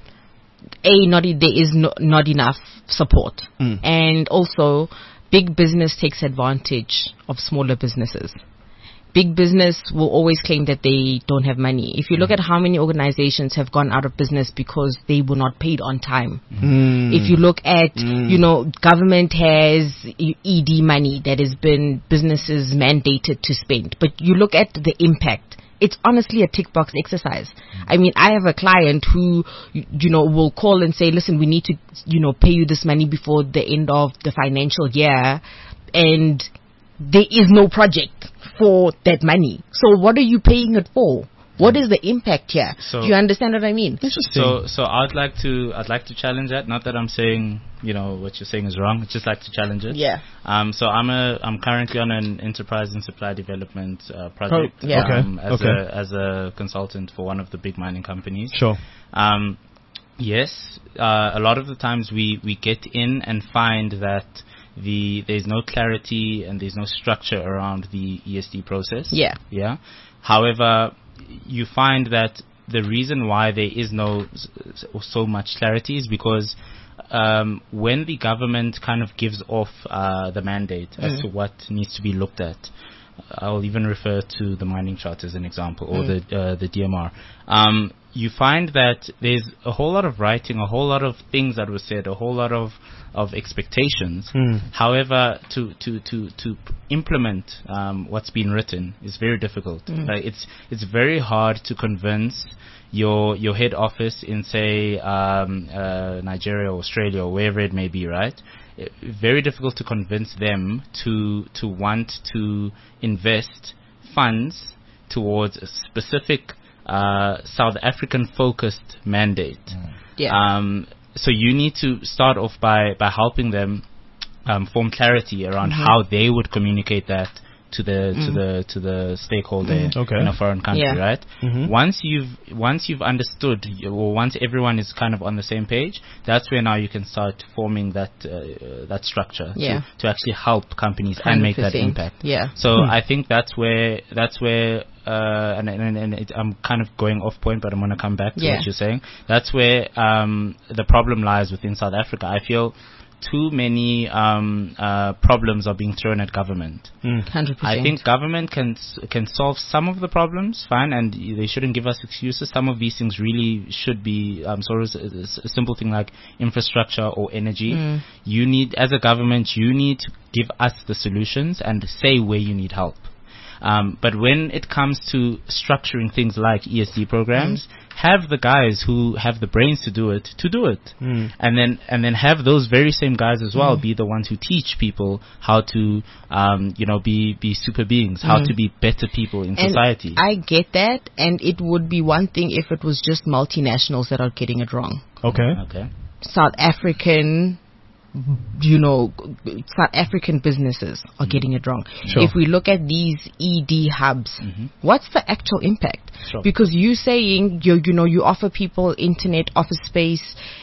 a not e- there is no, not enough support, Mm. and also big business takes advantage of smaller businesses. Big business will always claim that they don't have money. If you look at how many organizations have gone out of business because they were not paid on time. Mm. If you look at, Mm. you know, government has E E D money that has been businesses mandated to spend. But you look at the impact. It's honestly a tick box exercise. I mean, I have a client who, you, you know, will call and say, listen, we need to, you know, pay you this money before the end of the financial year. And there is no project for that money. So what are you paying it for? What is the impact here? So- Do you understand what I mean? So, so I'd like to, I'd like to challenge that. Not that I'm saying, you know, what you're saying is wrong. I'd just like to challenge it. Yeah. Um. So I'm a, I'm currently on an enterprise and supply development uh, project. Oh, yeah. Okay, Um, as okay. a, as a consultant for one of the big mining companies. Sure. Um. Yes. Uh, a lot of the times we we get in and find that the there's no clarity and there's no structure around the E S D process. Yeah. Yeah. However, you find that the reason why there is no s- s- so much clarity is because um, when the government kind of gives off uh, the mandate as Mm. to what needs to be looked at, I'll even refer to the mining chart as an example, or Mm. the uh, the D M R. Um, you find that there's a whole lot of writing, a whole lot of things that were said, a whole lot of of expectations. Mm. However, to to to to p- implement um, what's been written is very difficult. Mm. Like it's it's very hard to convince your your head office in, say, um, uh, Nigeria, or Australia, or wherever it may be, right? Uh, Very difficult to convince them to to want to invest funds towards a specific uh, South African focused mandate. Yeah. Um, so you need to start off by, by helping them um, form clarity around Mhm. how they would communicate that to the to Mm. the to the stakeholder Mm. Okay. in a foreign country, Yeah. right? Mhm. Once you've once you've understood, or once everyone is kind of on the same page, that's where now you can start forming that uh, that structure Yeah. to, to actually help companies and make that one hundred percent. impact. Yeah. So Hmm. I think that's where that's where uh, and and, and it, I'm kind of going off point, but I'm going to come back to Yeah. what you're saying. That's where um, the problem lies within South Africa. I feel too many um, uh, problems are being thrown at government. Mm. one hundred percent. I think government can s- can solve some of the problems, fine, and y- they shouldn't give us excuses. Some of these things really should be um, sort of s- s- a simple thing like infrastructure or energy. Mm. You need, as a government, you need to give us the solutions and say where you need help. Um, but when it comes to structuring things like E S D programs, have the guys who have the brains to do it to do it, Mm. and then and then have those very same guys as well be the ones who teach people how to, um, you know, be be super beings, how Mm. to be better people in And society. I get that, and it would be one thing if it was just multinationals that are getting it wrong. Okay. Okay. South African, you know, South African businesses are getting it wrong. Sure. If we look at these E D hubs, what's the actual impact? Sure. Because you saying you you know you offer people internet, office space,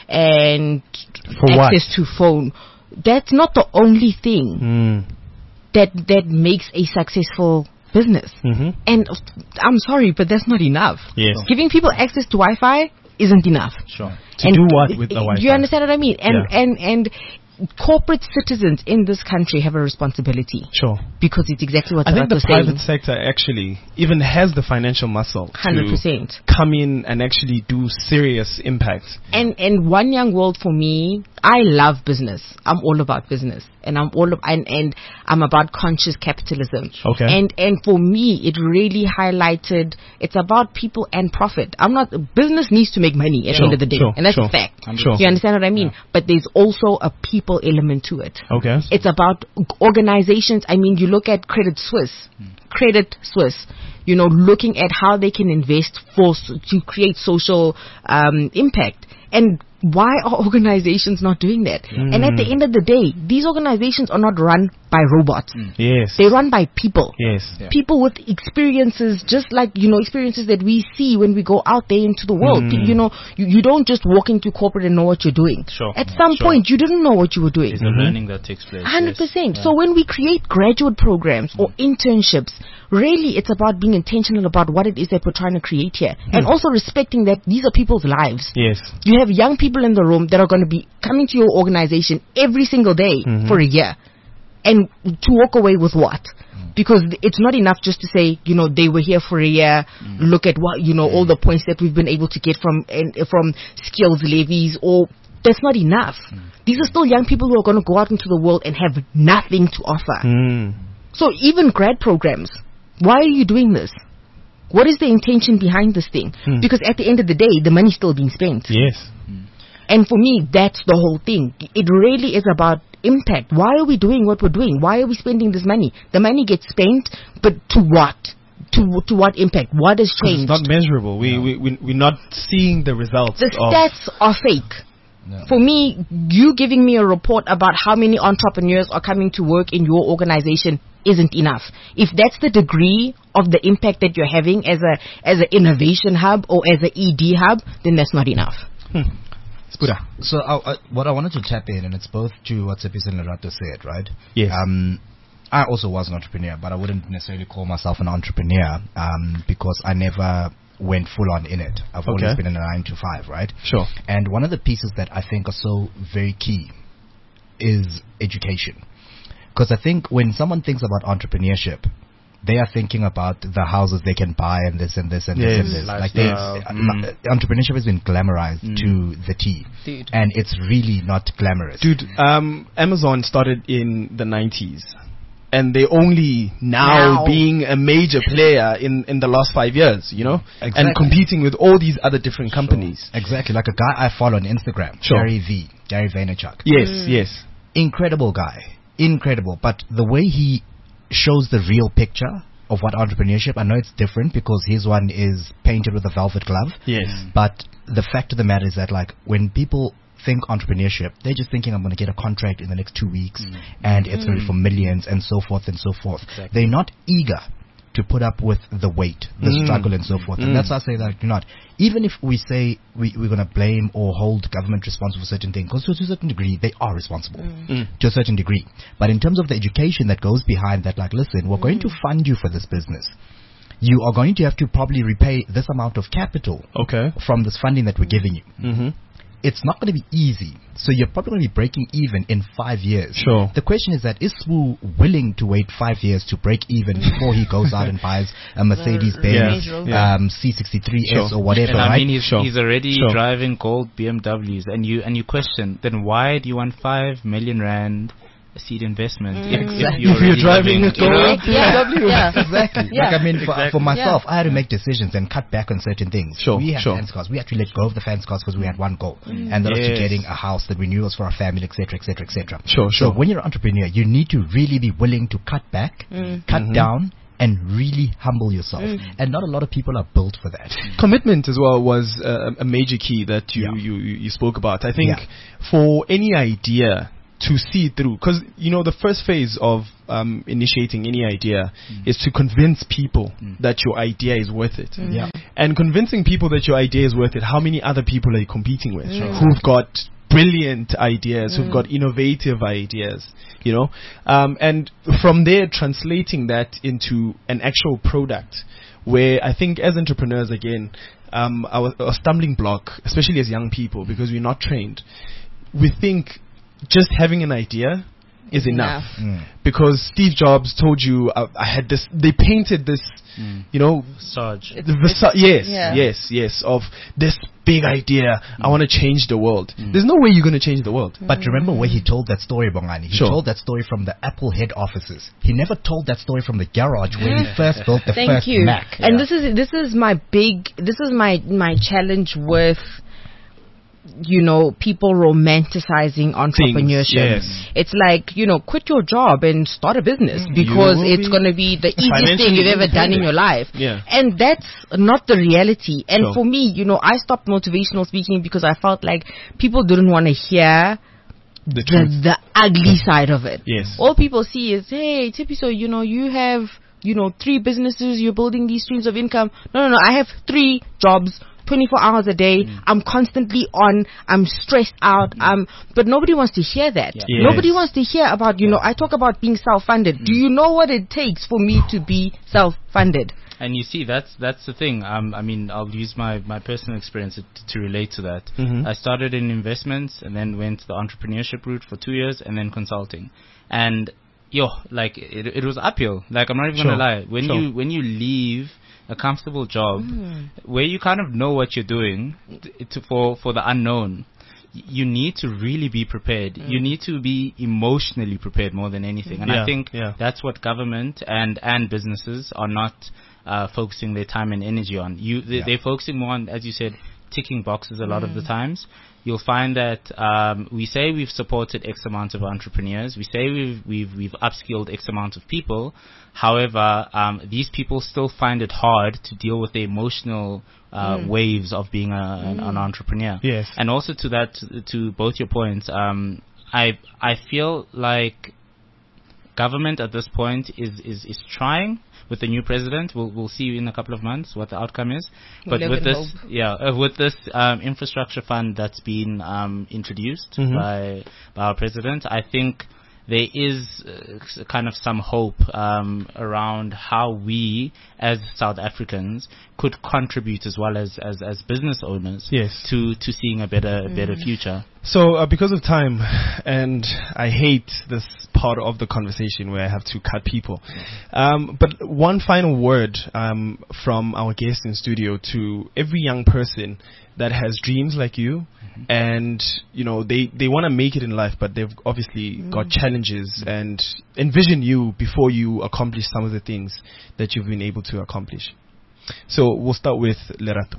and For what? access to phone. That's not the only thing Mm. that that makes a successful business. Mhm. And I'm sorry, but that's not enough. Yes. Giving people access to Wi-Fi isn't enough. Sure. To do what with the Wi-Fi? Do you understand what I mean? And Yeah. and and corporate citizens in this country have a responsibility Sure. because it's exactly what I think Tarat the was private saying. sector actually even has the financial muscle one hundred to percent. come in and actually do serious impact. And and One Young World for me, I love business. I'm all about business, and I'm all of, and and I'm about conscious capitalism. Okay. And and for me, it really highlighted. It's about people and profit. I'm not business needs to make money at Sure, the end of the day, sure, and that's sure. a fact. Sure. You understand what I mean? But there's also a people element to it. Okay. It's about organizations. I mean, you look at Credit Suisse, Credit Suisse, you know, looking at how they can invest for s- to create social um, impact. And why are organizations not doing that? And at the end of the day, these organizations are not run by robots. Yes. They run by people. Yes. People with experiences, just like, you know, experiences that we see when we go out there into the world. Mm. You know, you, you don't just walk into corporate and know what you're doing. Sure. At some Sure. point, you didn't know what you were doing. There's a learning that takes place. one hundred percent. yes. So when we create graduate programs or internships, really it's about being intentional about what it is that we're trying to create here. And also respecting that these are people's lives. Yes. You have young people in the room that are going to be coming to your organization every single day Mhm. for a year. And to walk away with what? Because it's not enough just to say, you know, they were here for a year. Look at what, you know, all the points that we've been able to get from and, from skills levies, or that's not enough. These are still young people who are going to go out into the world and have nothing to offer. Mm. So even grad programs, why are you doing this? What is the intention behind this thing? Hmm. Because at the end of the day, the money's still being spent. Yes. And for me, that's the whole thing. It really is about impact. Why are we doing what we're doing? Why are we spending this money? The money gets spent, but to what? To to what impact? What has 'Cause changed? It's not measurable. We, we, we, we're not seeing the results The of... stats are fake. For me, you giving me a report about how many entrepreneurs are coming to work in your organization isn't enough. If that's the degree of the impact that you're having as a as an innovation hub or as an E D hub, then that's not enough. Spuda. So I, I, what I wanted to tap in, and it's both to what Tshepiso and Lerato said, right? Yes. Um, I also was an entrepreneur, but I wouldn't necessarily call myself an entrepreneur um, because I never went full on in it. I've Okay. always been in a nine to five, right? Sure. And one of the pieces that I think are so very key is education. Because I think when someone thinks about entrepreneurship, they are thinking about the houses they can buy and this and this and this Yes. and this. Like they, Lifestyle. uh, Mm. uh, entrepreneurship has been glamorized Mm. to the T, Dude. and it's really not glamorous. Dude, um, Amazon started in the nineties. And they only now, Now. being a major player in, in the last five years, you know? Exactly. And competing with all these other different companies. Exactly, like a guy I follow on Instagram, Sure. Gary V, Gary Vaynerchuk. Yes, yes. Incredible guy, incredible. But the way he shows the real picture of what entrepreneurship, I know it's different because his one is painted with a velvet glove. Yes. But the fact of the matter is that, like, when people think entrepreneurship, they're just thinking I'm going to get a contract in the next two weeks Mm. and it's going to Mm. be for millions and so forth and so forth. Exactly. They're not eager to put up with the weight, the Mm. struggle and so forth. Mm. And that's why I say that you're not. Even if we say we, we're going to blame or hold government responsible for certain things, because to a certain degree, they are responsible Mm. to a certain degree. But in terms of the education that goes behind that, like, listen, we're going to fund you for this business. You are going to have to probably repay this amount of capital Okay. from this funding that we're giving you. Mm-hmm. It's not going to be easy. So you're probably going to be breaking even in five years. Sure. The question is that, is Swu willing to wait five years to break even before he goes out and buys a Mercedes-Benz Yeah, yeah. um, C sixty-three S Sure. or whatever, And I right? mean, he's, Sure. he's already Sure. driving gold B M Ws, and you and you question, then why do you want five million rand a seed investment if, if Exactly. you're, If you're already driving having, a you know? gold Yeah, yeah. Exactly. Yeah. Like, I mean, for, Exactly. for myself, Yeah. I had to make decisions and cut back on certain things. Sure, We had sure. fence cars. We had to let go of the fence cars because we had one goal. And that was to Yes. getting a house that we knew was for our family, et cetera, et cetera, et cetera. Sure, So sure. when you're an entrepreneur, you need to really be willing to cut back, cut Mhm. down, and really humble yourself. And not a lot of people are built for that. Commitment as well was uh, a major key that you, Yeah. you, you you spoke about. I think Yeah. for any idea to see through, because you know the first phase of um, initiating any idea is to convince people that your idea is worth it. Yeah. And convincing people that your idea is worth it, how many other people are you competing with Mm. who've got brilliant ideas, who've got innovative ideas, you know? Um, and from there, translating that into an actual product where I think as entrepreneurs, again, um, our, our stumbling block, especially as young people, because we're not trained, we think just having an idea is enough. Mm. Because Steve Jobs told you, uh, I had this, they painted this, you know, Sarge. the versa- yes, yeah. yes, yes, of this big idea. I want to change the world. There's no way you're going to change the world. But remember where he told that story, Bongani? He Sure. told that story from the Apple head offices. He never told that story from the garage where he first built the Thank first you. Mac. And this is this is my big this is my my challenge with, you know, people romanticizing entrepreneurship. yes. It's like, you know, quit your job and start a business because will it's be going to be the easiest thing financially you've ever done in your life. Yeah. And that's not the reality. And Sure. for me, you know, I stopped motivational speaking because I felt like people didn't want to hear The the, truth. the ugly side of it. Yes. All people see is, hey, Tippy, so, you know, you have, you know, three businesses, you're building these streams of income. No, no, no, I have three jobs, twenty-four hours a day. I'm constantly on. I'm stressed out. Um, but nobody wants to hear that. Yeah. Yes. Nobody wants to hear about, you know, I talk about being self-funded. Do you know what it takes for me to be self-funded? And you see, that's that's the thing. Um, I mean, I'll use my, my personal experience to, to relate to that. Mhm. I started in investments and then went the entrepreneurship route for two years and then consulting. And yo, like it, it was uphill. Like I'm not even Sure. gonna lie. When Sure. you when you leave a comfortable job where you kind of know what you're doing t- to, for for the unknown, y- you need to really be prepared. You need to be emotionally prepared more than anything. And Yeah, I think yeah. that's what government and and businesses are not uh, focusing their time and energy on. You they, Yeah. they're focusing more on, as you said, ticking boxes a lot of the times. You'll find that um, we say we've supported X amount of entrepreneurs. We say we've we've we've upskilled X amount of people. However, um, these people still find it hard to deal with the emotional uh, waves of being a, an, an entrepreneur. Yes. And also to that, to both your points, um, I I feel like government at this point is, is, is trying with the new president. We'll we'll see in a couple of months what the outcome is. But live with in this, hope. yeah, uh, with this um, infrastructure fund that's been um, introduced Mhm. by by our president, I think there is uh, s- kind of some hope um, around how we as South Africans could contribute as well as, as, as business owners Yes. to, to seeing a better better future. So, uh, because of time, and I hate this part of the conversation where I have to cut people, um, but one final word um, from our guest in studio to every young person that has dreams like you, and you know they, they want to make it in life, but they've obviously got challenges, and envision you before you accomplish some of the things that you've been able to accomplish. So we'll start with Lerato.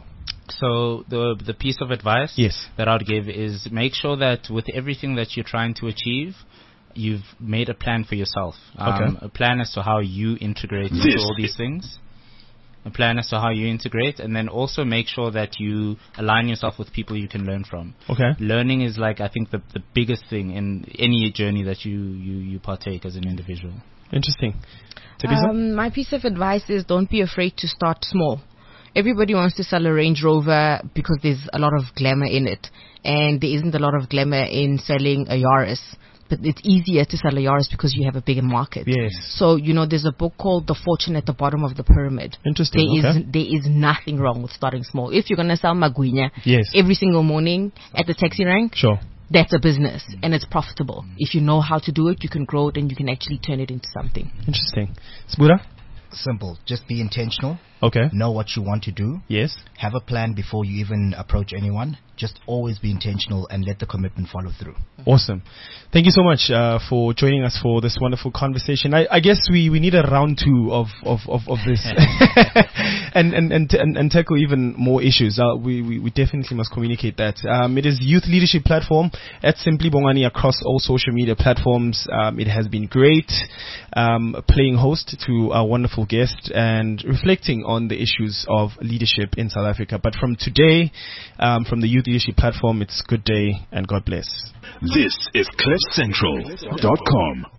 So the the piece of advice Yes. that I'd give is make sure that with everything that you're trying to achieve, you've made a plan for yourself. Um, Okay. A plan as to how you integrate into This all these things. a plan as to how you integrate, and then also make sure that you align yourself with people you can learn from. Okay. Learning is like, I think, the, the biggest thing in any journey that you, you, you partake as an individual. Interesting. Tabitha? Um, my piece of advice is don't be afraid to start small. Everybody wants to sell a Range Rover because there's a lot of glamour in it, and there isn't a lot of glamour in selling a Yaris. But it's easier to sell a Yaris because you have a bigger market. Yes. So, you know, there's a book called The Fortune at the Bottom of the Pyramid. Interesting. There Okay. is there is nothing wrong with starting small. If you're going to sell Magwinya Yes. every single morning at the taxi rank, Sure. that's a business and it's profitable. If you know how to do it, you can grow it and you can actually turn it into something. Interesting. Sbura? Simple. Just be intentional. Okay. Know what you want to do. Yes. Have a plan before you even approach anyone. Just always be intentional and let the commitment follow through. Awesome. Thank you so much uh, for joining us for this wonderful conversation. I, I guess we, we need a round two of, of, of, of this and, and, and, and, and tackle even more issues. Uh, we, we, we definitely must communicate that. Um, it is Youth Leadership Platform at Simply Bongani across all social media platforms. Um, it has been great um, playing host to our wonderful guest and reflecting on the issues of leadership in South Africa. But from today, um, from the Youth Leadership Platform, it's good day and God bless. This is cliff central dot com.